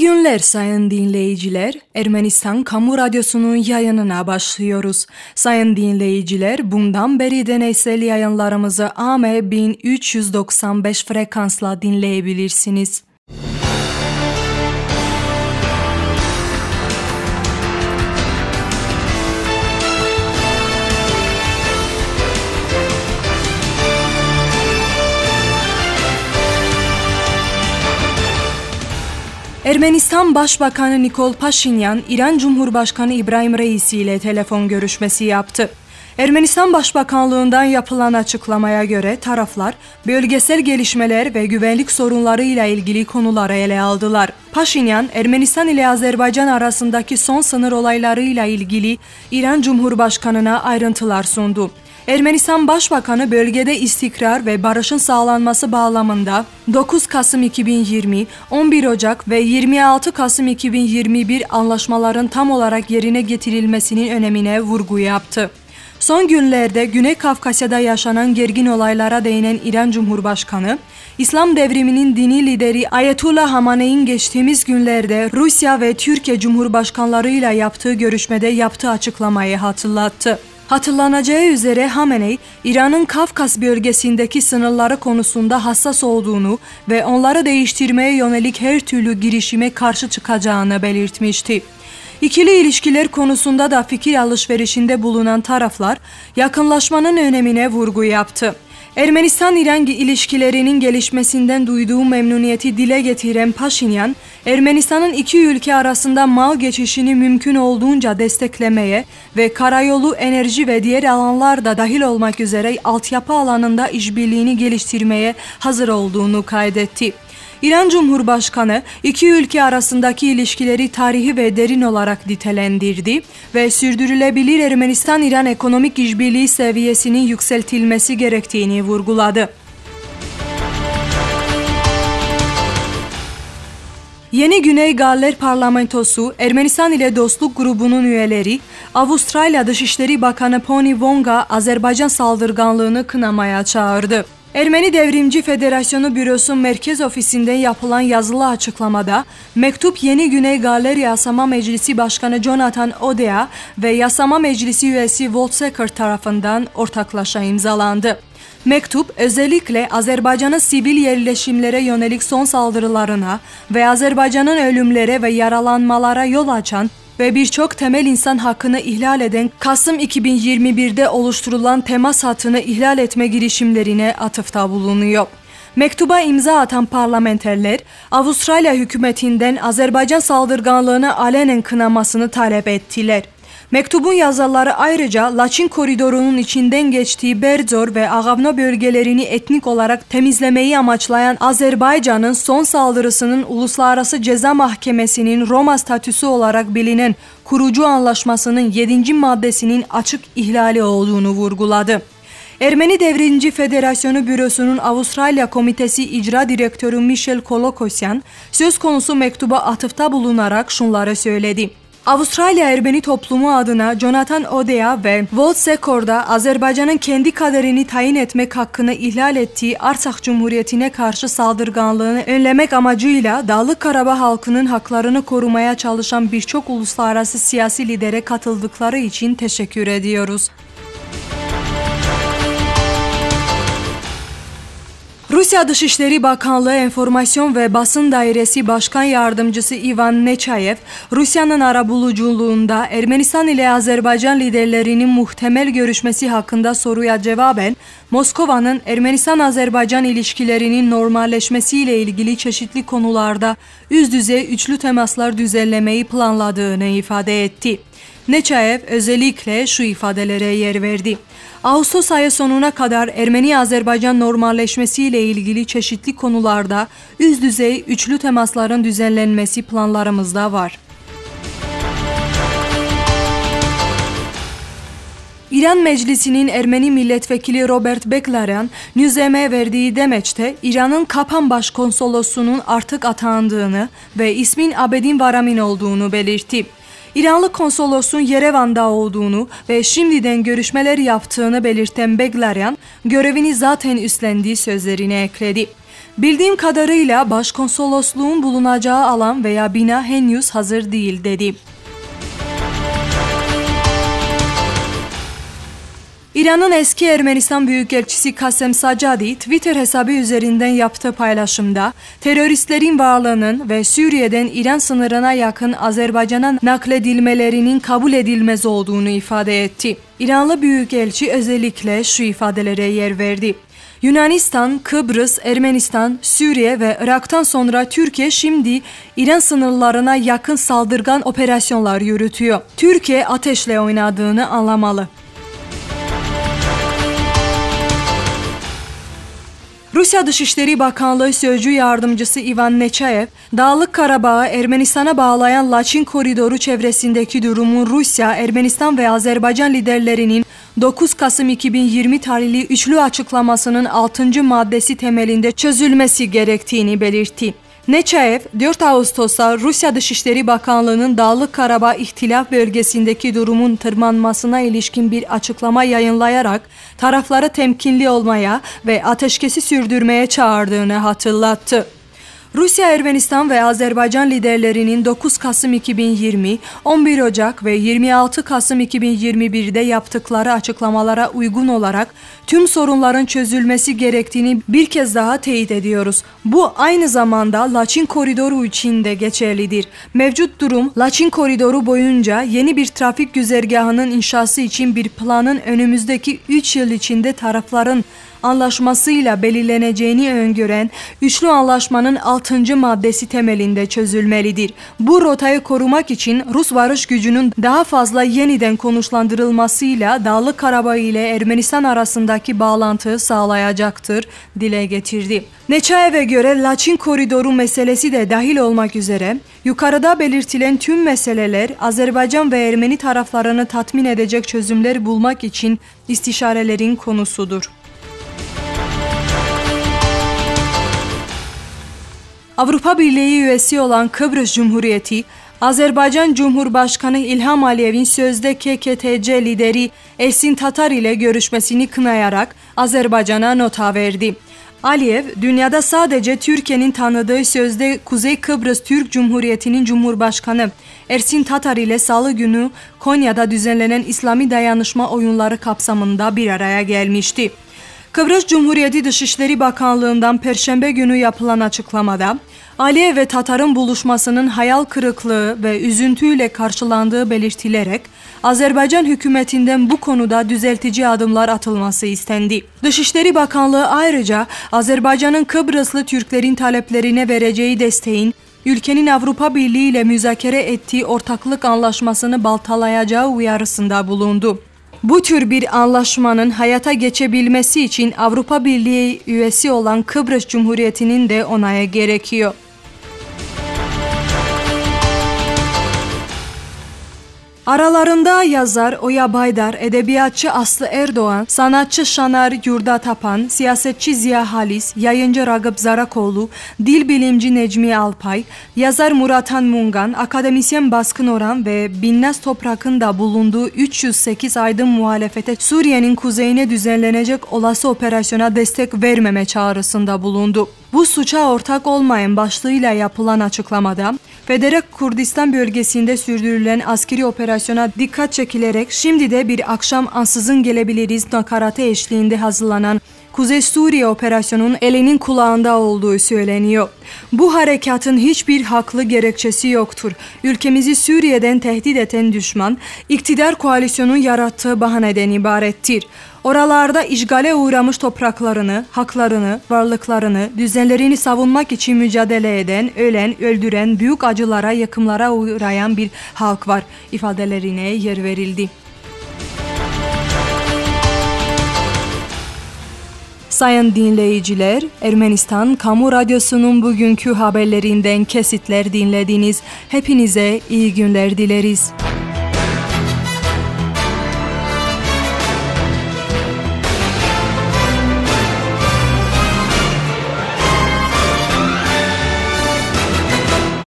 günler sayın dinleyiciler. Ermenistan Kamu Radyosu'nun yayınına başlıyoruz. Sayın dinleyiciler, bundan beri deneysel yayınlarımızı AM 1395 frekansla dinleyebilirsiniz. Ermenistan Başbakanı Nikol Paşinyan, İran Cumhurbaşkanı İbrahim Reisi ile telefon görüşmesi yaptı. Ermenistan Başbakanlığından yapılan açıklamaya göre taraflar bölgesel gelişmeler ve güvenlik sorunları ile ilgili konuları ele aldılar. Paşinyan, Ermenistan ile Azerbaycan arasındaki son sınır olayları ile ilgili İran Cumhurbaşkanı'na ayrıntılar sundu. Ermenistan Başbakanı bölgede istikrar ve barışın sağlanması bağlamında 9 Kasım 2020, 11 Ocak ve 26 Kasım 2021 anlaşmaların tam olarak yerine getirilmesinin önemine vurgu yaptı. Son günlerde Güney Kafkasya'da yaşanan gergin olaylara değinen İran Cumhurbaşkanı, İslam devriminin dini lideri Ayetullah Hamenei'nin geçtiğimiz günlerde Rusya ve Türkiye Cumhurbaşkanlarıyla yaptığı görüşmede yaptığı açıklamayı hatırlattı. Hatırlanacağı üzere Hamenei, İran'ın Kafkas bölgesindeki sınırları konusunda hassas olduğunu ve onları değiştirmeye yönelik her türlü girişime karşı çıkacağını belirtmişti. İkili ilişkiler konusunda da fikir alışverişinde bulunan taraflar yakınlaşmanın önemine vurgu yaptı. Ermenistan-İran ilişkilerinin gelişmesinden duyduğu memnuniyeti dile getiren Paşinyan, Ermenistan'ın iki ülke arasında mal geçişini mümkün olduğunca desteklemeye ve karayolu, enerji ve diğer alanlarda dahil olmak üzere altyapı alanında işbirliğini geliştirmeye hazır olduğunu kaydetti. İran Cumhurbaşkanı iki ülke arasındaki ilişkileri tarihi ve derin olarak nitelendirdi ve sürdürülebilir Ermenistan-İran ekonomik işbirliği seviyesinin yükseltilmesi gerektiğini vurguladı. Yeni Güney Galler Parlamentosu, Ermenistan ile Dostluk Grubu'nun üyeleri, Avustralya Dışişleri Bakanı Penny Wong'a Azerbaycan saldırganlığını kınamaya çağırdı. Ermeni Devrimci Federasyonu Bürosu Merkez Ofisi'nden yapılan yazılı açıklamada, mektup Yeni Güney Galler Yasama Meclisi Başkanı Jonathan Odea ve Yasama Meclisi üyesi Walt Secker tarafından ortaklaşa imzalandı. Mektup özellikle Azerbaycan'ın sivil yerleşimlere yönelik son saldırılarına ve Azerbaycan'ın ölümlere ve yaralanmalara yol açan ve birçok temel insan hakkını ihlal eden Kasım 2021'de oluşturulan temas hattını ihlal etme girişimlerine atıfta bulunuyor. Mektuba imza atan parlamenterler, Avustralya hükümetinden Azerbaycan saldırganlığını alenen kınamasını talep ettiler. Mektubun yazarları ayrıca Laçin koridorunun içinden geçtiği Berzor ve Ağavno bölgelerini etnik olarak temizlemeyi amaçlayan Azerbaycan'ın son saldırısının Uluslararası Ceza Mahkemesi'nin Roma statüsü olarak bilinen kurucu anlaşmasının 7. maddesinin açık ihlali olduğunu vurguladı. Ermeni Devrimci Federasyonu Bürosu'nun Avustralya Komitesi İcra Direktörü Michel Kolokosyan, söz konusu mektuba atıfta bulunarak şunları söyledi. Avustralya Ermeni toplumu adına Jonathan Odea ve Walt Secker'da Azerbaycan'ın kendi kaderini tayin etmek hakkını ihlal ettiği Artsakh Cumhuriyeti'ne karşı saldırganlığını önlemek amacıyla Dağlık Karabağ halkının haklarını korumaya çalışan birçok uluslararası siyasi lidere katıldıkları için teşekkür ediyoruz. Rusya Dışişleri Bakanlığı Enformasyon ve Basın Dairesi Başkan Yardımcısı Ivan Nechayev, Rusya'nın arabuluculuğunda Ermenistan ile Azerbaycan liderlerinin muhtemel görüşmesi hakkında soruya cevaben, Moskova'nın Ermenistan-Azerbaycan ilişkilerinin normalleşmesiyle ilgili çeşitli konularda üst düzey üçlü temaslar düzenlemeyi planladığını ifade etti. Nechayev özellikle şu ifadelere yer verdi. Ağustos ayı sonuna kadar Ermeni-Azerbaycan normalleşmesiyle ilgili çeşitli konularda üst düzey üçlü temasların düzenlenmesi planlarımızda var. İran Meclisi'nin Ermeni milletvekili Robert Beklaryan, Newzem'e verdiği demeçte İran'ın Kapan Başkonsolosu'nun artık atandığını ve ismin Abedin Varamin olduğunu belirtti. İranlı konsolosun Yerevan'da olduğunu ve şimdiden görüşmeler yaptığını belirten Beklaryan, görevini zaten üstlendiği sözlerine ekledi. Bildiğim kadarıyla başkonsolosluğun bulunacağı alan veya bina henüz hazır değil dedi. İran'ın eski Ermenistan Büyükelçisi Kasem Sacadi, Twitter hesabı üzerinden yaptığı paylaşımda teröristlerin varlığının ve Suriye'den İran sınırına yakın Azerbaycan'a nakledilmelerinin kabul edilmez olduğunu ifade etti. İranlı Büyükelçi özellikle şu ifadelere yer verdi. Yunanistan, Kıbrıs, Ermenistan, Suriye ve Irak'tan sonra Türkiye şimdi İran sınırlarına yakın saldırgan operasyonlar yürütüyor. Türkiye ateşle oynadığını anlamalı. Rusya Dışişleri Bakanlığı Sözcü Yardımcısı Ivan Nechayev, Dağlık Karabağ'ı Ermenistan'a bağlayan Laçin Koridoru çevresindeki durumun Rusya, Ermenistan ve Azerbaycan liderlerinin 9 Kasım 2020 tarihli üçlü açıklamasının 6. maddesi temelinde çözülmesi gerektiğini belirtti. Nechayev, 4 Ağustos'ta Rusya Dışişleri Bakanlığı'nın Dağlık Karabağ İhtilaf Bölgesi'ndeki durumun tırmanmasına ilişkin bir açıklama yayınlayarak tarafları temkinli olmaya ve ateşkesi sürdürmeye çağırdığını hatırlattı. Rusya, Ermenistan ve Azerbaycan liderlerinin 9 Kasım 2020, 11 Ocak ve 26 Kasım 2021'de yaptıkları açıklamalara uygun olarak tüm sorunların çözülmesi gerektiğini bir kez daha teyit ediyoruz. Bu aynı zamanda Laçin Koridoru için de geçerlidir. Mevcut durum, Laçin Koridoru boyunca yeni bir trafik güzergahının inşası için bir planın önümüzdeki 3 yıl içinde tarafların anlaşmasıyla belirleneceğini öngören üçlü anlaşmanın 6. maddesi temelinde çözülmelidir. Bu rotayı korumak için Rus varış gücünün daha fazla yeniden konuşlandırılmasıyla Dağlık Karabağ ile Ermenistan arasındaki bağlantıyı sağlayacaktır, dile getirdi. Neçayev'e göre Laçin Koridoru meselesi de dahil olmak üzere yukarıda belirtilen tüm meseleler Azerbaycan ve Ermeni taraflarını tatmin edecek çözümler bulmak için istişarelerin konusudur. Avrupa Birliği üyesi olan Kıbrıs Cumhuriyeti, Azerbaycan Cumhurbaşkanı İlham Aliyev'in sözde KKTC lideri Ersin Tatar ile görüşmesini kınayarak Azerbaycan'a nota verdi. Aliyev, dünyada sadece Türkiye'nin tanıdığı sözde Kuzey Kıbrıs Türk Cumhuriyeti'nin Cumhurbaşkanı Ersin Tatar ile Salı günü Konya'da düzenlenen İslami Dayanışma Oyunları kapsamında bir araya gelmişti. Kıbrıs Cumhuriyeti Dışişleri Bakanlığı'ndan Perşembe günü yapılan açıklamada, Aliyev ve Tatar'ın buluşmasının hayal kırıklığı ve üzüntüyle karşılandığı belirtilerek, Azerbaycan hükümetinden bu konuda düzeltici adımlar atılması istendi. Dışişleri Bakanlığı ayrıca Azerbaycan'ın Kıbrıslı Türklerin taleplerine vereceği desteğin, ülkenin Avrupa Birliği ile müzakere ettiği ortaklık anlaşmasını baltalayacağı uyarısında bulundu. Bu tür bir anlaşmanın hayata geçebilmesi için Avrupa Birliği üyesi olan Kıbrıs Cumhuriyeti'nin de onayı gerekiyor. Aralarında yazar Oya Baydar, edebiyatçı Aslı Erdoğan, sanatçı Şanar Yurdatapan, siyasetçi Ziya Halis, yayıncı Ragıp Zarakoğlu, dil bilimci Necmi Alpay, yazar Muratan Mungan, akademisyen Baskın Orhan ve Binnaz Toprak'ın da bulunduğu 308 aydın muhalefete Suriye'nin kuzeyine düzenlenecek olası operasyona destek vermeme çağrısında bulundu. Bu suça ortak olmayan başlığıyla yapılan açıklamada, Federal Kurdistan bölgesinde sürdürülen askeri operasyona dikkat çekilerek şimdi de bir akşam ansızın gelebiliriz nakaratı eşliğinde hazırlanan Kuzey Suriye operasyonunun elinin kulağında olduğu söyleniyor. Bu harekatın hiçbir haklı gerekçesi yoktur. Ülkemizi Suriye'den tehdit eden düşman, iktidar koalisyonun yarattığı bahaneden ibarettir. Oralarda işgale uğramış topraklarını, haklarını, varlıklarını, düzenlerini savunmak için mücadele eden, ölen, öldüren, büyük acılara, yıkımlara uğrayan bir halk var ifadelerine yer verildi. Sayın dinleyiciler, Ermenistan Kamu Radyosu'nun bugünkü haberlerinden kesitler dinlediniz. Hepinize iyi günler dileriz.